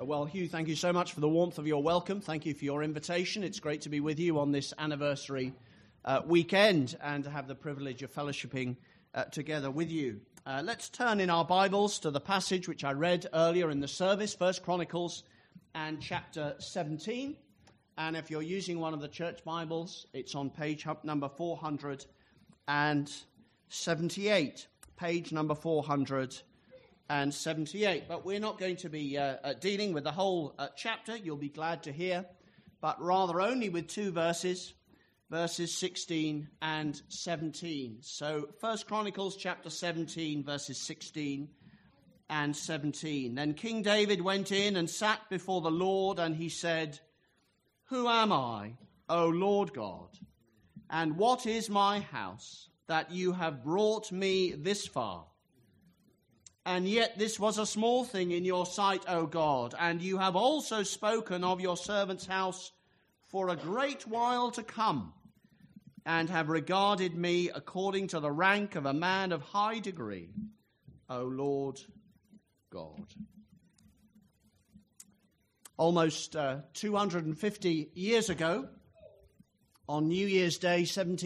Well, Hugh, thank you so much for the warmth of your welcome. Thank you for your invitation. It's great to be with you on this anniversary weekend and to have the privilege of fellowshipping together with you. Let's turn in our Bibles to the passage which I read earlier in the service, 1 Chronicles and chapter 17. And if you're using one of the church Bibles, it's on page number 478. Page number 478. But we're not going to be dealing with the whole chapter, you'll be glad to hear, but rather only with two verses 16 and 17. So 1 Chronicles chapter 17, verses 16 and 17. Then King David went in and sat before the Lord, and he said, "Who am I, O Lord God? And what is my house, that you have brought me this far? And yet this was a small thing in your sight, O God, and you have also spoken of your servant's house for a great while to come, and have regarded me according to the rank of a man of high degree, O Lord God." Almost 250 years ago, on New Year's Day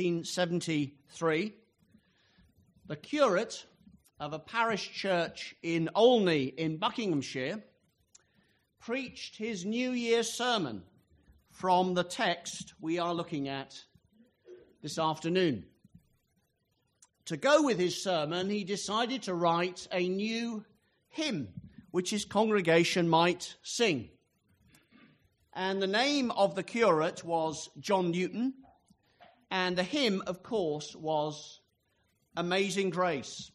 1773, the curate of a parish church in Olney in Buckinghamshire preached his New Year's sermon from the text we are looking at this afternoon. To go with his sermon, he decided to write a new hymn which his congregation might sing. And the name of the curate was John Newton, and the hymn, of course, was Amazing Grace.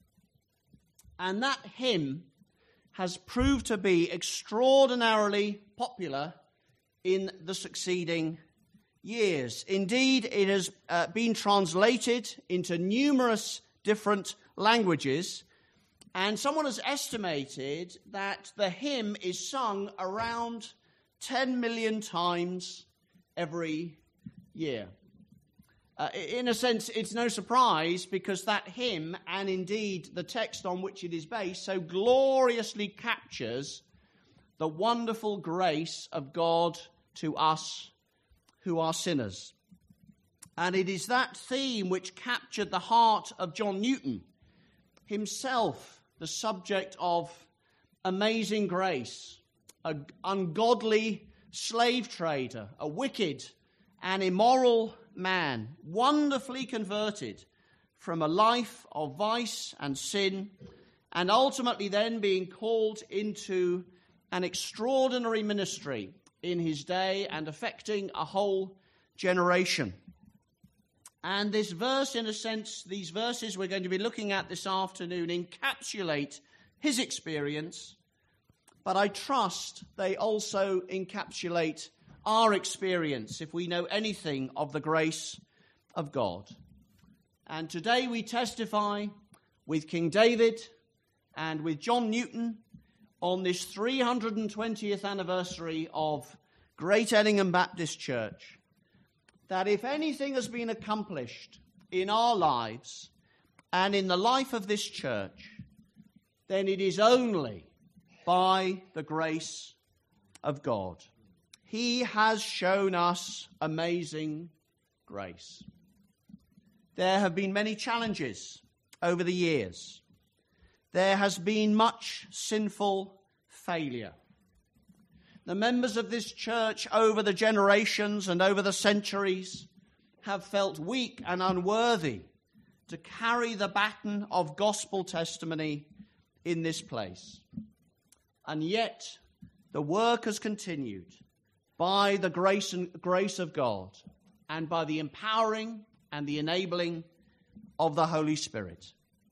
And that hymn has proved to be extraordinarily popular in the succeeding years. Indeed, it has been translated into numerous different languages, and someone has estimated that the hymn is sung around 10 million times every year. In a sense, it's no surprise, because that hymn, and indeed the text on which it is based, so gloriously captures the wonderful grace of God to us who are sinners. And it is that theme which captured the heart of John Newton, himself the subject of amazing grace, an ungodly slave trader, a wicked and immoral man, wonderfully converted from a life of vice and sin, and ultimately then being called into an extraordinary ministry in his day and affecting a whole generation. And this verse, in a sense, these verses we're going to be looking at this afternoon encapsulate his experience, but I trust they also encapsulate our experience if we know anything of the grace of God. And today we testify with King David and with John Newton on this 320th anniversary of Great Ellingham Baptist Church, that if anything has been accomplished in our lives and in the life of this church, then it is only by the grace of God. He has shown us amazing grace. There have been many challenges over the years. There has been much sinful failure. The members of this church over the generations and over the centuries have felt weak and unworthy to carry the baton of gospel testimony in this place. And yet, the work has continued by the grace of God and by the empowering and the enabling of the Holy Spirit.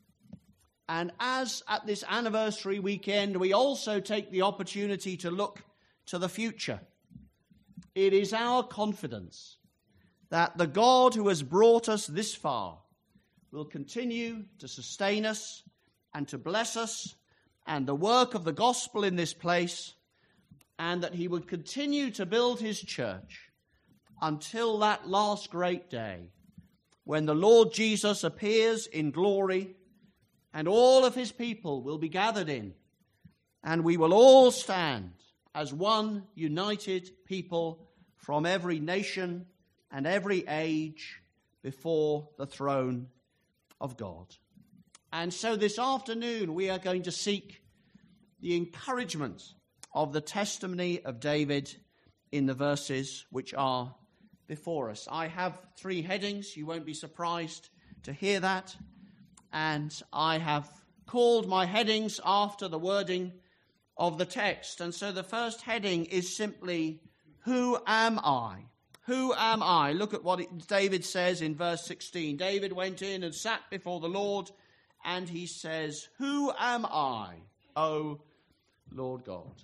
And as at this anniversary weekend, we also take the opportunity to look to the future. It is our confidence that the God who has brought us this far will continue to sustain us and to bless us and the work of the gospel in this place, and that he would continue to build his church until that last great day when the Lord Jesus appears in glory and all of his people will be gathered in, and we will all stand as one united people from every nation and every age before the throne of God. And so this afternoon we are going to seek the encouragement of the testimony of David in the verses which are before us. I have 3 headings. You won't be surprised to hear that. And I have called my headings after the wording of the text. And so the first heading is simply, who am I? Who am I? Look at what David says in verse 16. David went in and sat before the Lord, and he says, who am I, O Lord God?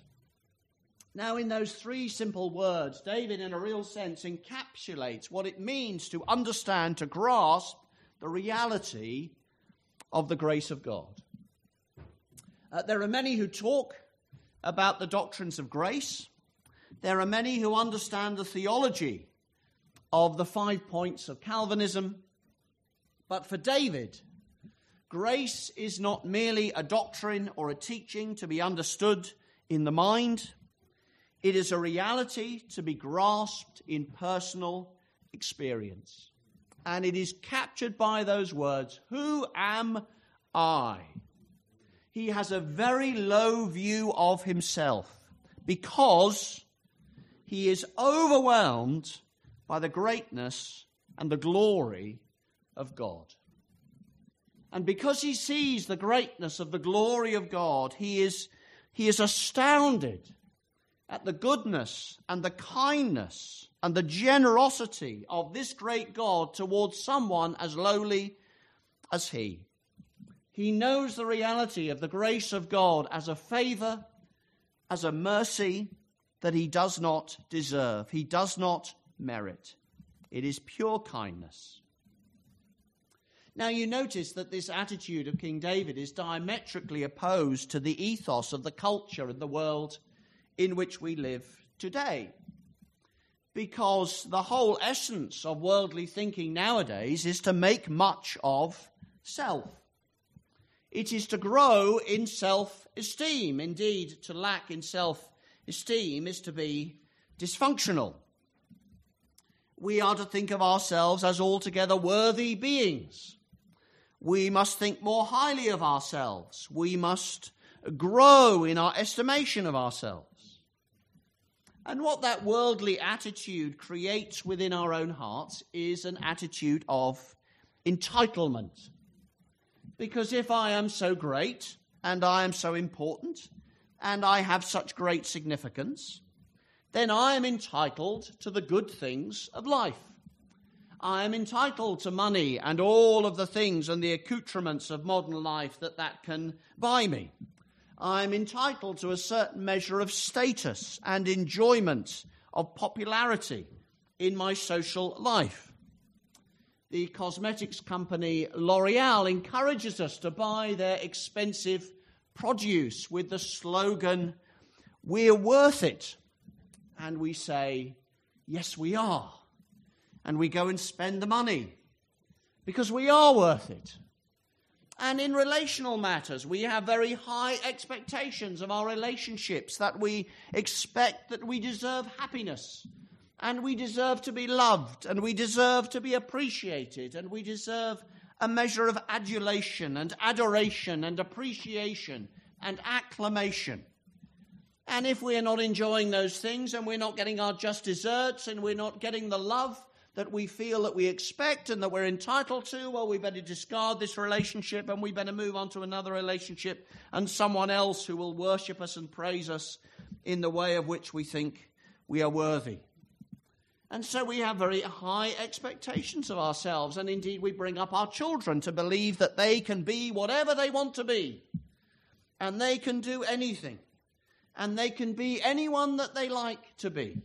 Now, in those 3 simple words, David, in a real sense, encapsulates what it means to understand, to grasp the reality of the grace of God. There are many who talk about the doctrines of grace. There are many who understand the theology of the 5 points of Calvinism. But for David, grace is not merely a doctrine or a teaching to be understood in the mind. It is a reality to be grasped in personal experience. And it is captured by those words, who am I? He has a very low view of himself because he is overwhelmed by the greatness and the glory of God. And because he sees the greatness of the glory of God, he is astounded at the goodness and the kindness and the generosity of this great God towards someone as lowly as he. He knows the reality of the grace of God as a favor, as a mercy that he does not deserve. He does not merit. It is pure kindness. Now you notice that this attitude of King David is diametrically opposed to the ethos of the culture and the world in which we live today. Because the whole essence of worldly thinking nowadays is to make much of self. It is to grow in self-esteem. Indeed, to lack in self-esteem is to be dysfunctional. We are to think of ourselves as altogether worthy beings. We must think more highly of ourselves. We must grow in our estimation of ourselves. And what that worldly attitude creates within our own hearts is an attitude of entitlement. Because if I am so great, and I am so important, and I have such great significance, then I am entitled to the good things of life. I am entitled to money and all of the things and the accoutrements of modern life that can buy me. I am entitled to a certain measure of status and enjoyment of popularity in my social life. The cosmetics company L'Oreal encourages us to buy their expensive produce with the slogan, "We're worth it." And we say, yes, we are. And we go and spend the money because we are worth it. And in relational matters, we have very high expectations of our relationships, that we expect that we deserve happiness, and we deserve to be loved, and we deserve to be appreciated, and we deserve a measure of adulation and adoration and appreciation and acclamation. And if we're not enjoying those things, and we're not getting our just desserts, and we're not getting the love that we feel that we expect and that we're entitled to, well, we better discard this relationship and we better move on to another relationship and someone else who will worship us and praise us in the way of which we think we are worthy. And so we have very high expectations of ourselves, and indeed we bring up our children to believe that they can be whatever they want to be, and they can do anything, and they can be anyone that they like to be.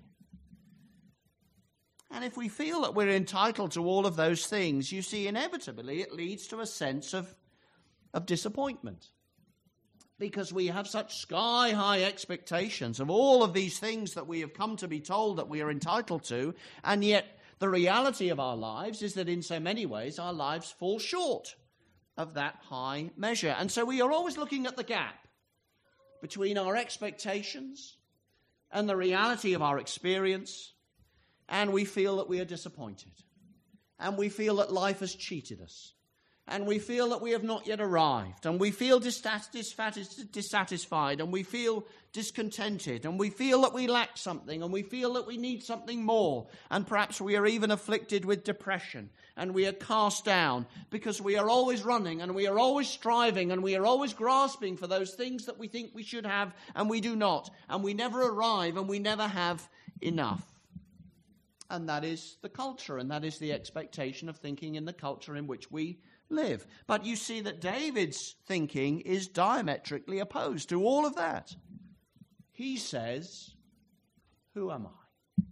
And if we feel that we're entitled to all of those things, you see, inevitably it leads to a sense of disappointment. Because we have such sky-high expectations of all of these things that we have come to be told that we are entitled to, and yet the reality of our lives is that in so many ways our lives fall short of that high measure. And so we are always looking at the gap between our expectations and the reality of our experience, and we feel that we are disappointed, and we feel that life has cheated us, and we feel that we have not yet arrived, and we feel dissatisfied, and we feel discontented, and we feel that we lack something, and we feel that we need something more, and perhaps we are even afflicted with depression, and we are cast down because we are always running, and we are always striving, and we are always grasping for those things that we think we should have, and we do not, and we never arrive, and we never have enough. And that is the culture, and that is the expectation of thinking in the culture in which we live. But you see that David's thinking is diametrically opposed to all of that. He says, who am I?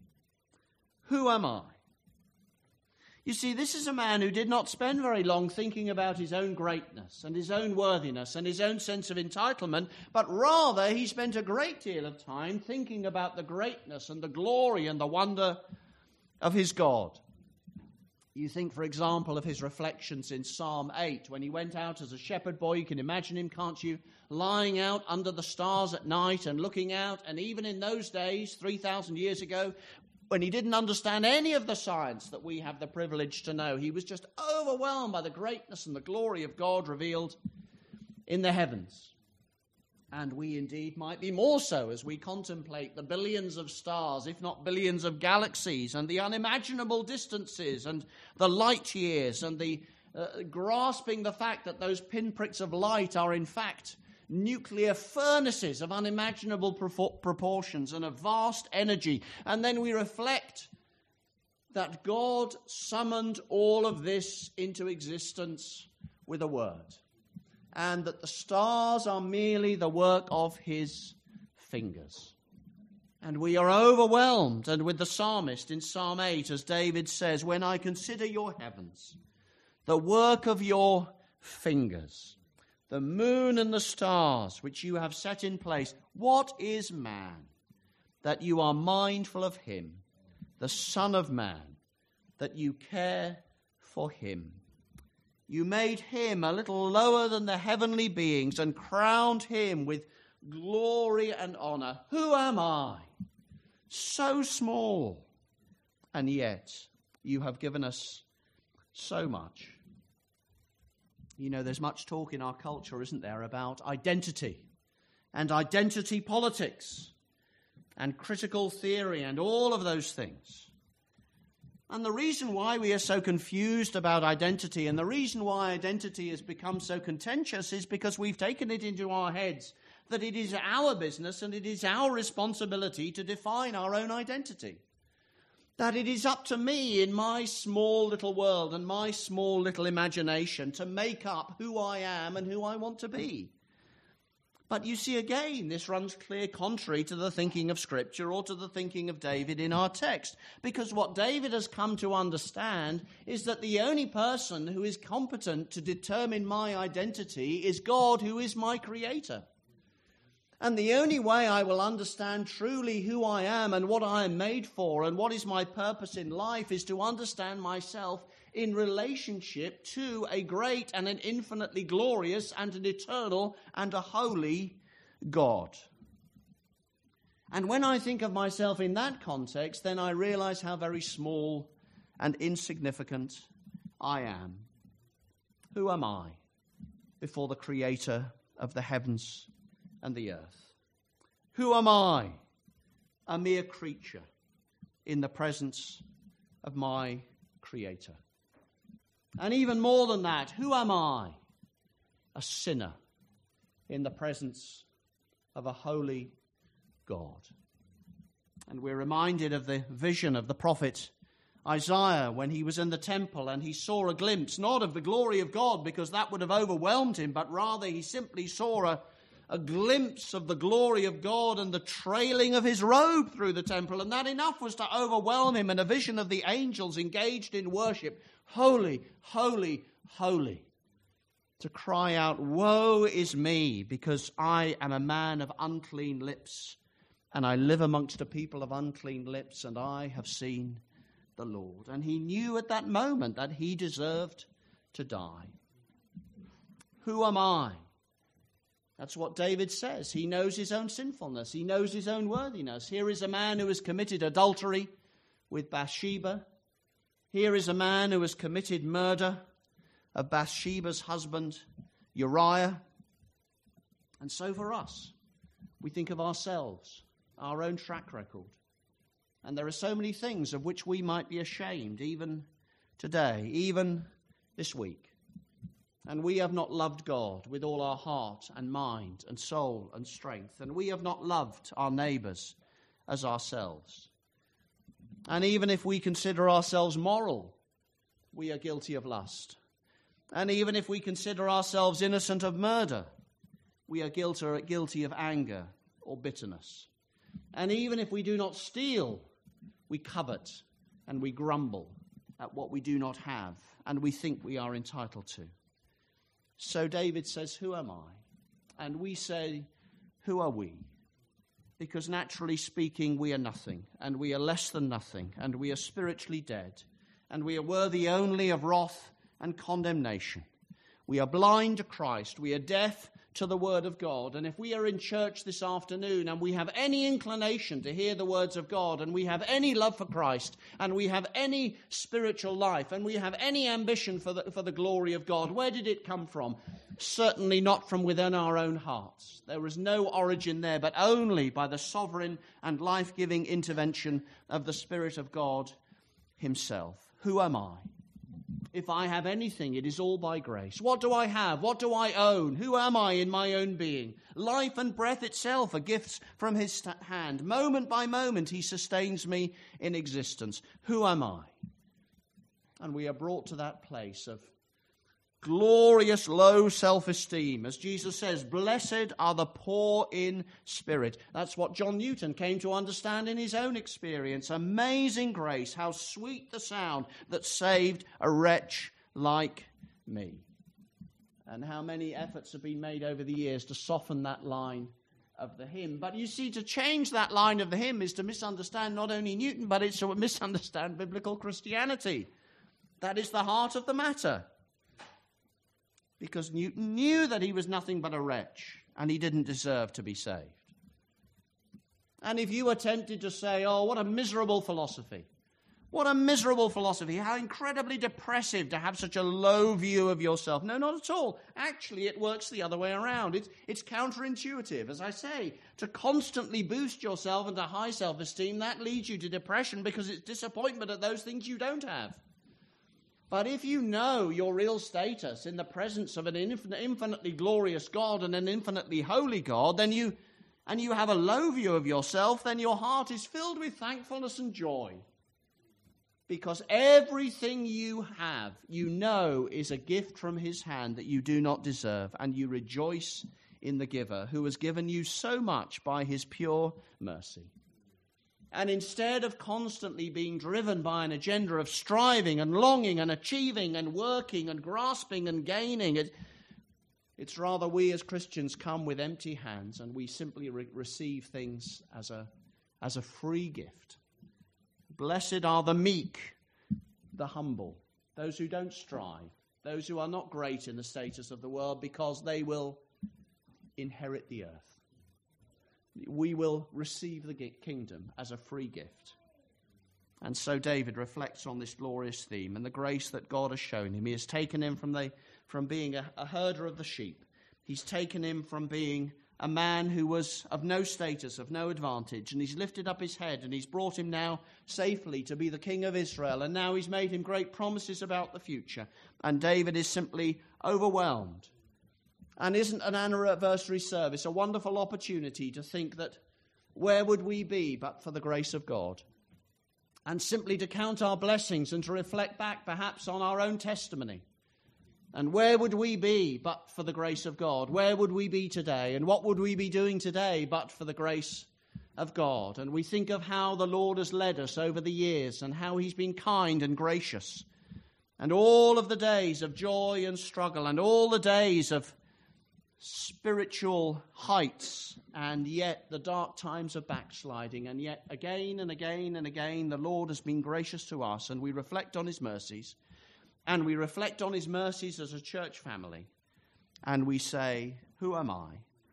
Who am I? You see, this is a man who did not spend very long thinking about his own greatness and his own worthiness and his own sense of entitlement, but rather he spent a great deal of time thinking about the greatness and the glory and the wonder of his God. You think, for example, of his reflections in Psalm 8, when he went out as a shepherd boy. You can imagine him, can't you, lying out under the stars at night and looking out. And even in those days, 3,000 years ago, when he didn't understand any of the science that we have the privilege to know, he was just overwhelmed by the greatness and the glory of God revealed in the heavens. And we indeed might be more so as we contemplate the billions of stars, if not billions of galaxies, and the unimaginable distances and the light years, and the grasping the fact that those pinpricks of light are in fact nuclear furnaces of unimaginable proportions and of vast energy. And then we reflect that God summoned all of this into existence with a word, and that the stars are merely the work of his fingers. And we are overwhelmed, and with the psalmist in Psalm 8, as David says, when I consider your heavens, the work of your fingers, the moon and the stars which you have set in place, what is man that you are mindful of him, the Son of Man, that you care for him? You made him a little lower than the heavenly beings and crowned him with glory and honor. Who am I? So small. And yet you have given us so much. You know, there's much talk in our culture, isn't there, about identity and identity politics and critical theory and all of those things. And the reason why we are so confused about identity, and the reason why identity has become so contentious, is because we've taken it into our heads that it is our business and it is our responsibility to define our own identity. That it is up to me in my small little world and my small little imagination to make up who I am and who I want to be. But you see, again, this runs clear contrary to the thinking of Scripture or to the thinking of David in our text. Because what David has come to understand is that the only person who is competent to determine my identity is God, who is my creator. And the only way I will understand truly who I am and what I am made for and what is my purpose in life is to understand myself in relationship to a great and an infinitely glorious and an eternal and a holy God. And when I think of myself in that context, then I realize how very small and insignificant I am. Who am I before the Creator of the heavens and the earth? Who am I? A mere creature in the presence of my Creator. And even more than that, who am I? A sinner in the presence of a holy God. And we're reminded of the vision of the prophet Isaiah when he was in the temple and he saw a glimpse, not of the glory of God, because that would have overwhelmed him, but rather he simply saw a glimpse of the glory of God and the trailing of his robe through the temple, and that enough was to overwhelm him, and a vision of the angels engaged in worship, holy, holy, holy, to cry out, woe is me, because I am a man of unclean lips, and I live amongst a people of unclean lips, and I have seen the Lord. And he knew at that moment that he deserved to die. Who am I? That's what David says. He knows his own sinfulness. He knows his own worthiness. Here is a man who has committed adultery with Bathsheba. Here is a man who has committed murder of Bathsheba's husband, Uriah. And so for us, we think of ourselves, our own track record. And there are so many things of which we might be ashamed, even today, even this week. And we have not loved God with all our heart and mind and soul and strength. And we have not loved our neighbours as ourselves. And even if we consider ourselves moral, we are guilty of lust. And even if we consider ourselves innocent of murder, we are guilty of anger or bitterness. And even if we do not steal, we covet and we grumble at what we do not have and we think we are entitled to. So David says, who am I? And we say, who are we? Because naturally speaking, we are nothing, and we are less than nothing, and we are spiritually dead, and we are worthy only of wrath and condemnation. We are blind to Christ. We are deaf to the word of God. And if we are in church this afternoon and we have any inclination to hear the words of God, and we have any love for Christ, and we have any spiritual life, and we have any ambition for the glory of God, where did it come from? Certainly not from within our own hearts. There is no origin there, but only by the sovereign and life-giving intervention of the Spirit of God himself. Who am I? If I have anything, it is all by grace. What do I have? What do I own? Who am I in my own being? Life and breath itself are gifts from his hand. Moment by moment, he sustains me in existence. Who am I? And we are brought to that place of glorious low self-esteem. As Jesus says, blessed are the poor in spirit. That's what John Newton came to understand in his own experience. Amazing grace, how sweet the sound that saved a wretch like me. And how many efforts have been made over the years to soften that line of the hymn. But you see, to change that line of the hymn is to misunderstand not only Newton, but it's to misunderstand biblical Christianity. That is the heart of the matter. Because Newton knew that he was nothing but a wretch, and he didn't deserve to be saved. And if you were tempted to say, oh, what a miserable philosophy. What a miserable philosophy. How incredibly depressive to have such a low view of yourself. No, not at all. Actually, it works the other way around. It's counterintuitive. As I say, to constantly boost yourself into high self-esteem, that leads you to depression because it's disappointment at those things you don't have. But if you know your real status in the presence of an infinitely glorious God and an infinitely holy God, then you have a low view of yourself, then your heart is filled with thankfulness and joy. Because everything you have, you know, is a gift from his hand that you do not deserve, and you rejoice in the giver who has given you so much by his pure mercy. And instead of constantly being driven by an agenda of striving and longing and achieving and working and grasping and gaining, it's rather we as Christians come with empty hands and we simply receive things as a free gift. Blessed are the meek, the humble, those who don't strive, those who are not great in the status of the world, because they will inherit the earth. We will receive the kingdom as a free gift. And so David reflects on this glorious theme and the grace that God has shown him. He has taken him from being a herder of the sheep. He's taken him from being a man who was of no status, of no advantage, and he's lifted up his head and he's brought him now safely to be the king of Israel, and now he's made him great promises about the future. And David is simply overwhelmed. And isn't an anniversary service a wonderful opportunity to think that where would we be but for the grace of God? And simply to count our blessings and to reflect back perhaps on our own testimony. And where would we be but for the grace of God? Where would we be today? And what would we be doing today but for the grace of God? And we think of how the Lord has led us over the years and how he's been kind and gracious. And all of the days of joy and struggle and all the days of spiritual heights, and yet the dark times of backsliding, and yet again and again and again the Lord has been gracious to us, and we reflect on his mercies, and we reflect on his mercies as a church family, and we say, who am I?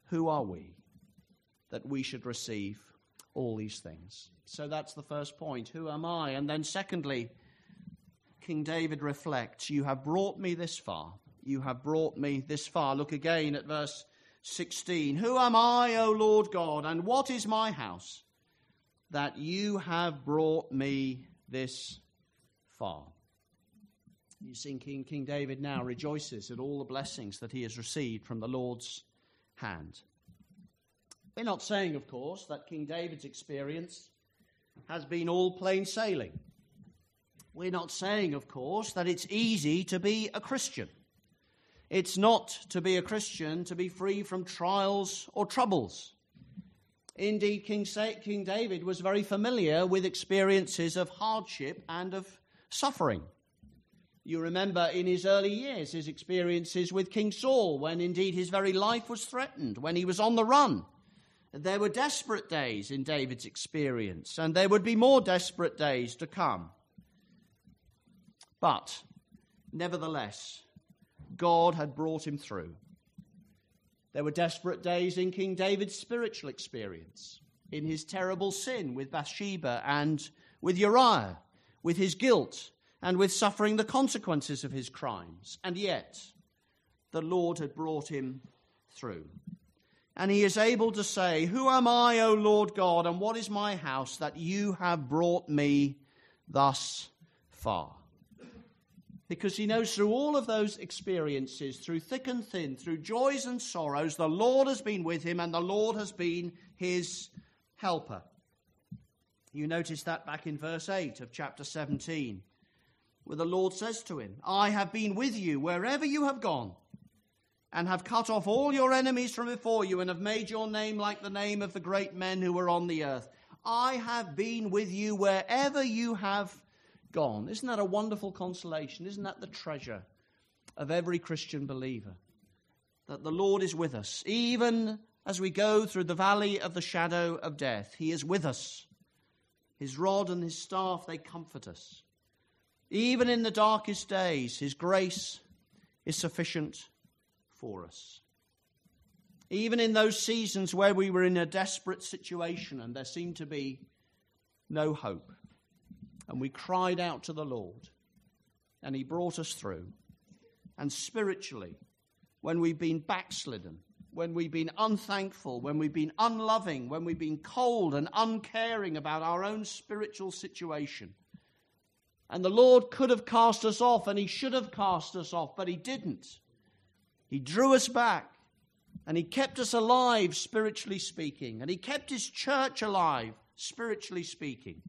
who are we that we should receive all these things? So that's the first point. Who am I? And then secondly, King David reflects, you have brought me this far. You have brought me this far. Look again at verse 16. Who am I, O Lord God, and what is my house, that you have brought me this far? You see, King David now rejoices at all the blessings that he has received from the Lord's hand. We're not saying, of course, that King David's experience has been all plain sailing. We're not saying, of course, that it's easy to be a Christian. It's not to be a Christian to be free from trials or troubles. Indeed, King David was very familiar with experiences of hardship and of suffering. You remember in his early years his experiences with King Saul, when indeed his very life was threatened, when he was on the run. There were desperate days in David's experience, and there would be more desperate days to come. But, nevertheless, God had brought him through. There were desperate days in King David's spiritual experience, in his terrible sin with Bathsheba and with Uriah, with his guilt and with suffering the consequences of his crimes. And yet, the Lord had brought him through. And he is able to say, who am I, O Lord God, and what is my house, that you have brought me thus far? Because he knows through all of those experiences, through thick and thin, through joys and sorrows, the Lord has been with him and the Lord has been his helper. You notice that back in verse 8 of chapter 17, where the Lord says to him, I have been with you wherever you have gone, and have cut off all your enemies from before you, and have made your name like the name of the great men who were on the earth. I have been with you wherever you have gone. Isn't that a wonderful consolation? Isn't that the treasure of every Christian believer? That the Lord is with us. Even as we go through the valley of the shadow of death, he is with us. His rod and his staff, they comfort us. Even in the darkest days, his grace is sufficient for us. Even in those seasons where we were in a desperate situation and there seemed to be no hope, and we cried out to the Lord, and he brought us through. And spiritually, when we've been backslidden, when we've been unthankful, when we've been unloving, when we've been cold and uncaring about our own spiritual situation, and the Lord could have cast us off, and he should have cast us off, but he didn't. He drew us back, and he kept us alive, spiritually speaking, and he kept his church alive, spiritually speaking.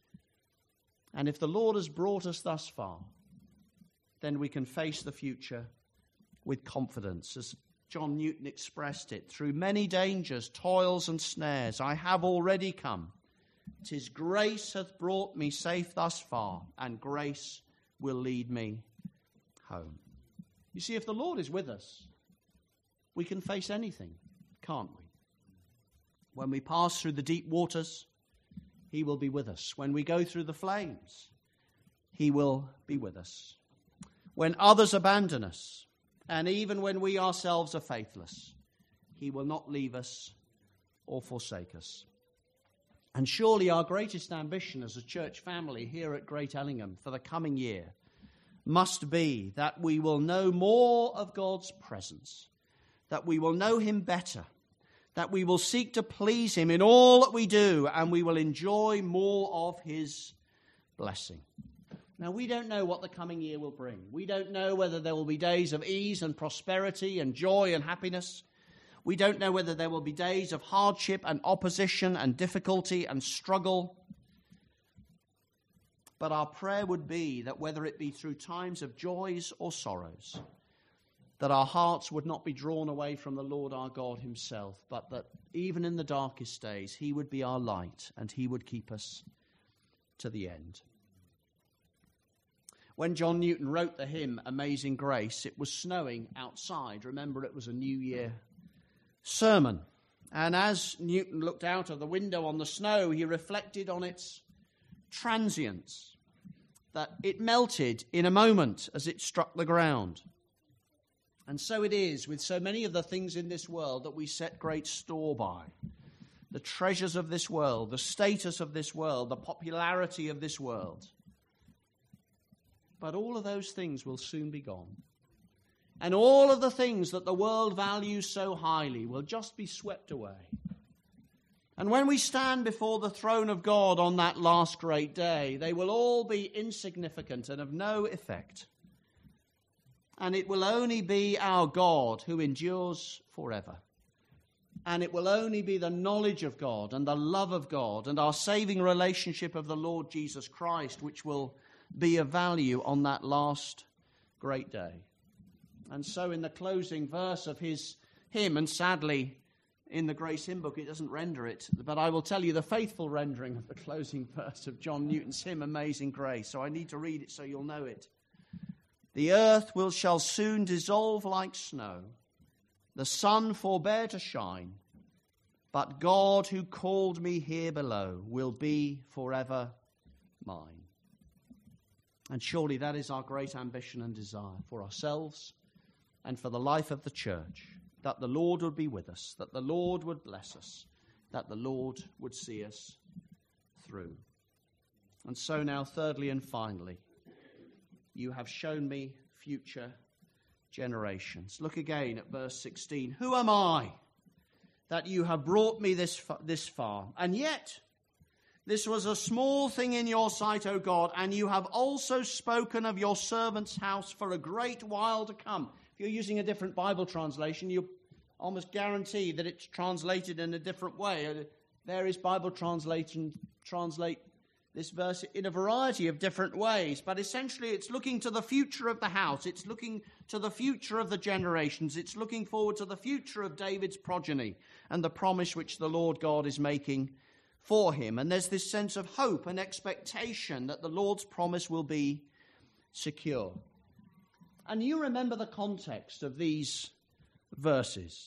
And if the Lord has brought us thus far, then we can face the future with confidence. As John Newton expressed it, through many dangers, toils and snares, I have already come. 'Tis grace hath brought me safe thus far, and grace will lead me home. You see, if the Lord is with us, we can face anything, can't we? When we pass through the deep waters, he will be with us. When we go through the flames, he will be with us. When others abandon us, and even when we ourselves are faithless, he will not leave us or forsake us. And surely our greatest ambition as a church family here at Great Ellingham for the coming year must be that we will know more of God's presence, that we will know him better, that we will seek to please him in all that we do, and we will enjoy more of his blessing. Now, we don't know what the coming year will bring. We don't know whether there will be days of ease and prosperity and joy and happiness. We don't know whether there will be days of hardship and opposition and difficulty and struggle. But our prayer would be that whether it be through times of joys or sorrows, that our hearts would not be drawn away from the Lord our God himself, but that even in the darkest days, he would be our light and he would keep us to the end. When John Newton wrote the hymn Amazing Grace, it was snowing outside. Remember, it was a New Year sermon. And as Newton looked out of the window on the snow, he reflected on its transience, that it melted in a moment as it struck the ground. And so it is with so many of the things in this world that we set great store by. The treasures of this world, the status of this world, the popularity of this world. But all of those things will soon be gone. And all of the things that the world values so highly will just be swept away. And when we stand before the throne of God on that last great day, they will all be insignificant and of no effect. And it will only be our God who endures forever. And it will only be the knowledge of God and the love of God and our saving relationship of the Lord Jesus Christ which will be of value on that last great day. And so in the closing verse of his hymn, and sadly in the Grace Hymn Book it doesn't render it, but I will tell you the faithful rendering of the closing verse of John Newton's hymn, Amazing Grace. So I need to read it so you'll know it. The earth shall soon dissolve like snow. The sun forbear to shine. But God who called me here below will be forever mine. And surely that is our great ambition and desire for ourselves and for the life of the church, that the Lord would be with us, that the Lord would bless us, that the Lord would see us through. And so now, thirdly and finally, you have shown me future generations. Look again at verse 16. Who am I that you have brought me this far? And yet, this was a small thing in your sight, O God, and you have also spoken of your servant's house for a great while to come. If you're using a different Bible translation, you almost guarantee that it's translated in a different way. Various Bible translations translate this verse in a variety of different ways, but essentially it's looking to the future of the house. It's looking to the future of the generations. It's looking forward to the future of David's progeny and the promise which the Lord God is making for him. And there's this sense of hope and expectation that the Lord's promise will be secure. And you remember the context of these verses.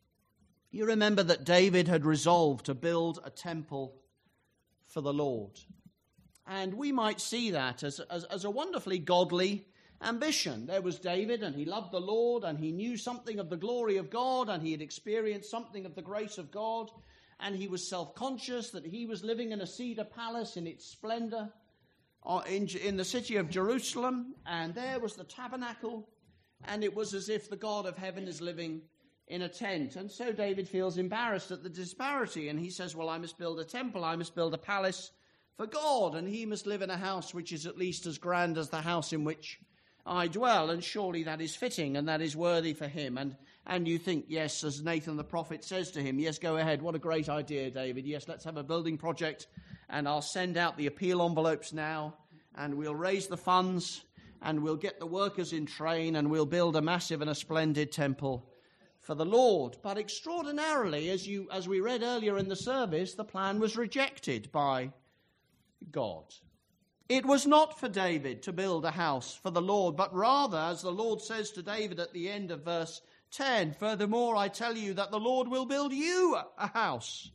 You remember that David had resolved to build a temple for the Lord. And we might see that as a wonderfully godly ambition. There was David, and he loved the Lord, and he knew something of the glory of God, and he had experienced something of the grace of God, and he was self-conscious that he was living in a cedar palace in its splendor in the city of Jerusalem, and there was the tabernacle, and it was as if the God of heaven is living in a tent. And so David feels embarrassed at the disparity, and he says, well, I must build a temple, I must build a palace for God, and he must live in a house which is at least as grand as the house in which I dwell, and surely that is fitting and that is worthy for him. And you think, yes, as Nathan the prophet says to him, yes, go ahead, what a great idea, David. Yes, let's have a building project, and I'll send out the appeal envelopes now, and we'll raise the funds, and we'll get the workers in train, and we'll build a massive and a splendid temple for the Lord. But extraordinarily, as we read earlier in the service, the plan was rejected by God. It was not for David to build a house for the Lord, but rather, as the Lord says to David at the end of verse 10, furthermore, I tell you that the Lord will build you a house.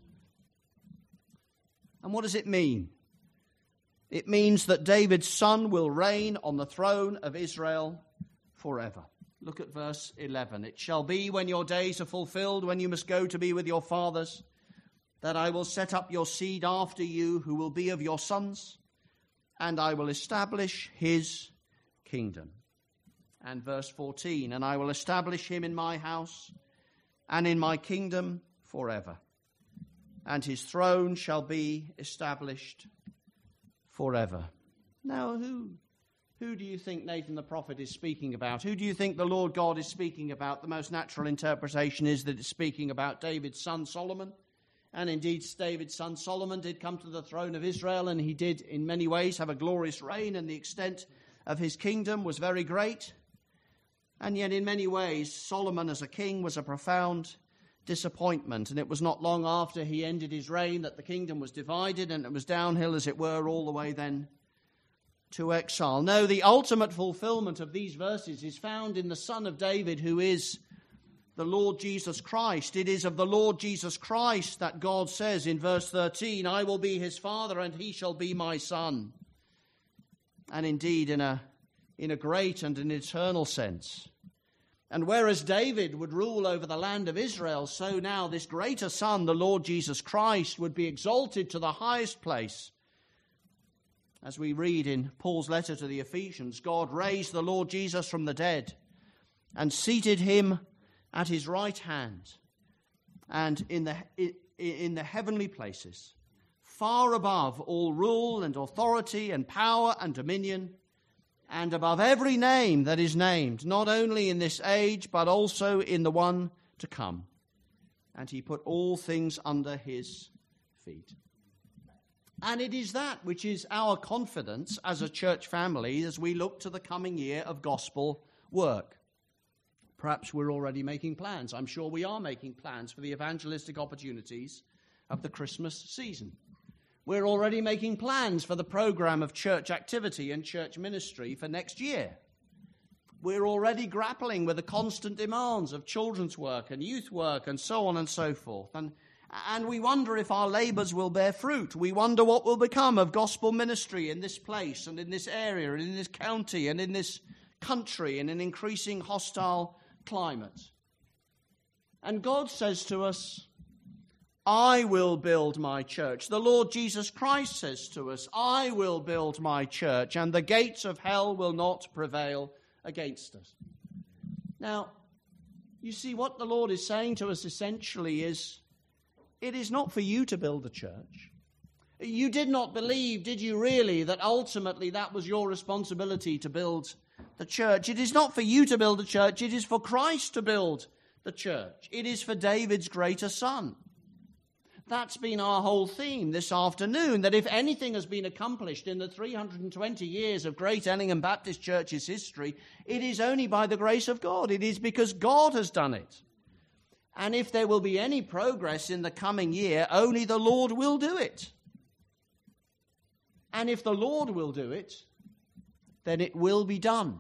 And what does it mean? It means that David's son will reign on the throne of Israel forever. Look at verse 11. It shall be when your days are fulfilled, when you must go to be with your fathers, that I will set up your seed after you, who will be of your sons, and I will establish his kingdom. And verse 14, and I will establish him in my house and in my kingdom forever, and his throne shall be established forever. Now, who do you think Nathan the prophet is speaking about? Who do you think the Lord God is speaking about? The most natural interpretation is that it's speaking about David's son Solomon. And indeed, David's son Solomon did come to the throne of Israel, and he did in many ways have a glorious reign, and the extent of his kingdom was very great. And yet in many ways, Solomon as a king was a profound disappointment, and it was not long after he ended his reign that the kingdom was divided, and it was downhill, as it were, all the way then to exile. No, the ultimate fulfillment of these verses is found in the Son of David, who is the Lord Jesus Christ. It is of the Lord Jesus Christ that God says in verse 13, I will be his father and he shall be my son. And indeed, in a great and an eternal sense, And whereas David would rule over the land of Israel, so now this greater Son, the Lord Jesus Christ, would be exalted to the highest place. As we read in Paul's letter to the Ephesians, God raised the Lord Jesus from the dead and seated him at his right hand and in the heavenly places, far above all rule and authority and power and dominion, and above every name that is named, not only in this age, but also in the one to come. And he put all things under his feet. And it is that which is our confidence as a church family as we look to the coming year of gospel work. Perhaps we're already making plans. I'm sure we are making plans for the evangelistic opportunities of the Christmas season. We're already making plans for the program of church activity and church ministry for next year. We're already grappling with the constant demands of children's work and youth work and so on and so forth. And we wonder if our labors will bear fruit. We wonder what will become of gospel ministry in this place and in this area and in this county and in this country in an increasing hostile climate. And God says to us, I will build my church. The Lord Jesus Christ says to us, I will build my church, and the gates of hell will not prevail against us. Now, you see, what the Lord is saying to us essentially is, it is not for you to build a church. You did not believe, did you really, that ultimately that was your responsibility to build the church? It is not for you to build a church. It is for Christ to build the church. It is for David's greater Son. That's been our whole theme this afternoon, that if anything has been accomplished in the 320 years of Great Ellingham Baptist Church's history, it is only by the grace of God. It is because God has done it. And if there will be any progress in the coming year, only the Lord will do it. And if the Lord will do it, then it will be done.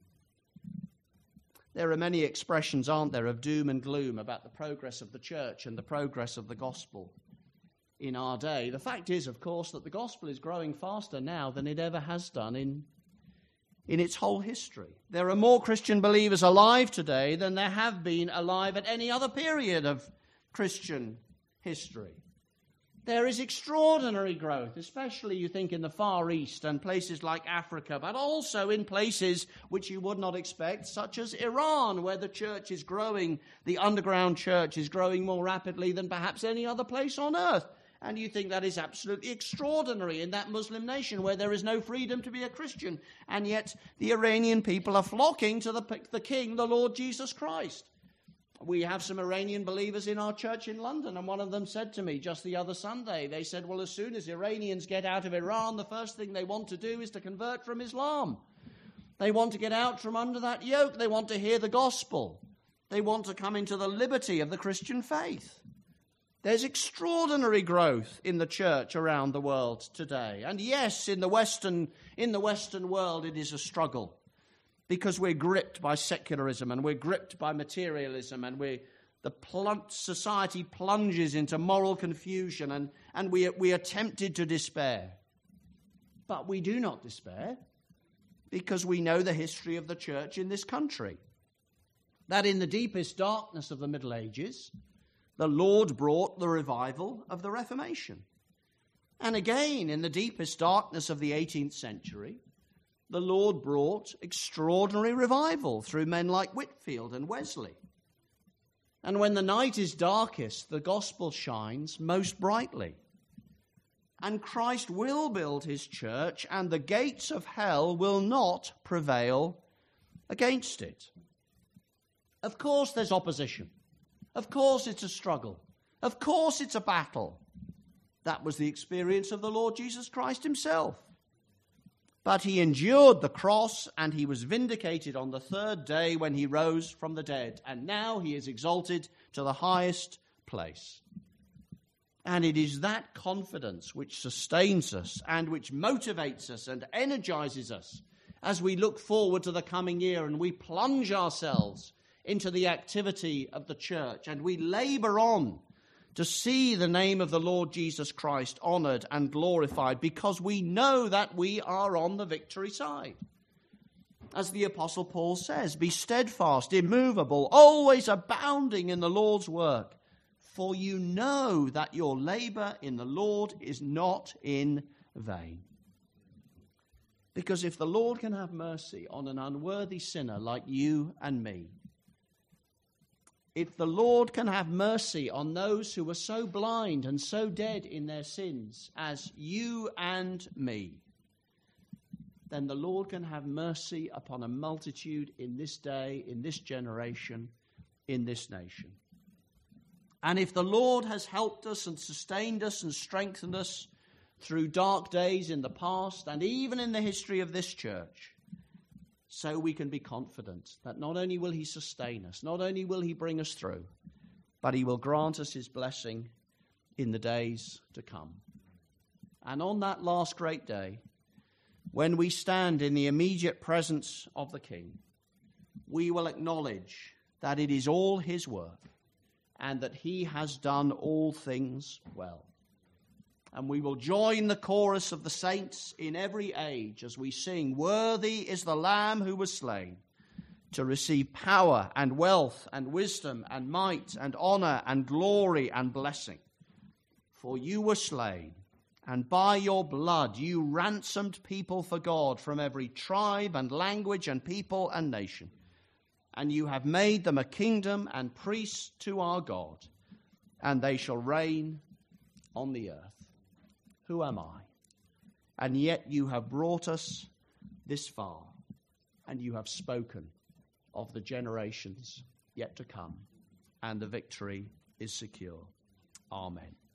There are many expressions, aren't there, of doom and gloom about the progress of the church and the progress of the gospel in our day. The fact is, of course, that the gospel is growing faster now than it ever has done in its whole history. There are more Christian believers alive today than there have been alive at any other period of Christian history. There is extraordinary growth, especially, you think, in the Far East and places like Africa, but also in places which you would not expect, such as Iran, where the church is growing, the underground church is growing more rapidly than perhaps any other place on earth. And you think that is absolutely extraordinary in that Muslim nation where there is no freedom to be a Christian. And yet the Iranian people are flocking to the King, the Lord Jesus Christ. We have some Iranian believers in our church in London, and one of them said to me just the other Sunday, they said, well, as soon as Iranians get out of Iran, the first thing they want to do is to convert from Islam. They want to get out from under that yoke. They want to hear the gospel. They want to come into the liberty of the Christian faith. There's extraordinary growth in the church around the world today. And yes, in the Western world, it is a struggle, because we're gripped by secularism and we're gripped by materialism, and society plunges into moral confusion, and we are tempted to despair. But we do not despair, because we know the history of the church in this country. That in the deepest darkness of the Middle Ages, the Lord brought the revival of the Reformation. And again, in the deepest darkness of the 18th century, the Lord brought extraordinary revival through men like Whitefield and Wesley. And when the night is darkest, the gospel shines most brightly. And Christ will build his church, and the gates of hell will not prevail against it. Of course there's opposition. Of course it's a struggle. Of course it's a battle. That was the experience of the Lord Jesus Christ himself. But he endured the cross, and he was vindicated on the third day when he rose from the dead. And now he is exalted to the highest place. And it is that confidence which sustains us and which motivates us and energizes us as we look forward to the coming year and we plunge ourselves into the activity of the church and we labor on to see the name of the Lord Jesus Christ honored and glorified, because we know that we are on the victory side. as the Apostle Paul says, be steadfast, immovable, always abounding in the Lord's work, for you know that your labor in the Lord is not in vain. Because if the Lord can have mercy on an unworthy sinner like you and me, if the Lord can have mercy on those who are so blind and so dead in their sins as you and me, then the Lord can have mercy upon a multitude in this day, in this generation, in this nation. And if the Lord has helped us and sustained us and strengthened us through dark days in the past and even in the history of this church, so we can be confident that not only will he sustain us, not only will he bring us through, but he will grant us his blessing in the days to come. And on that last great day, when we stand in the immediate presence of the King, we will acknowledge that it is all his work and that he has done all things well. And we will join the chorus of the saints in every age as we sing, "Worthy is the Lamb who was slain to receive power and wealth and wisdom and might and honor and glory and blessing. For you were slain, and by your blood you ransomed people for God from every tribe and language and people and nation. And you have made them a kingdom and priests to our God, and they shall reign on the earth." Who am I? And yet you have brought us this far, and you have spoken of the generations yet to come, and the victory is secure. Amen.